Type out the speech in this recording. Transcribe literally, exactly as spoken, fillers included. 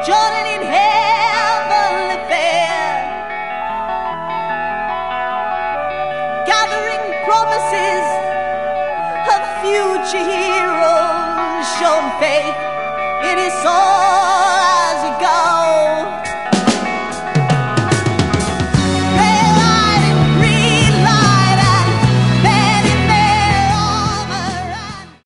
joining in heavenly fair, gathering promises of future heroes, showing faith in his soul as he goes.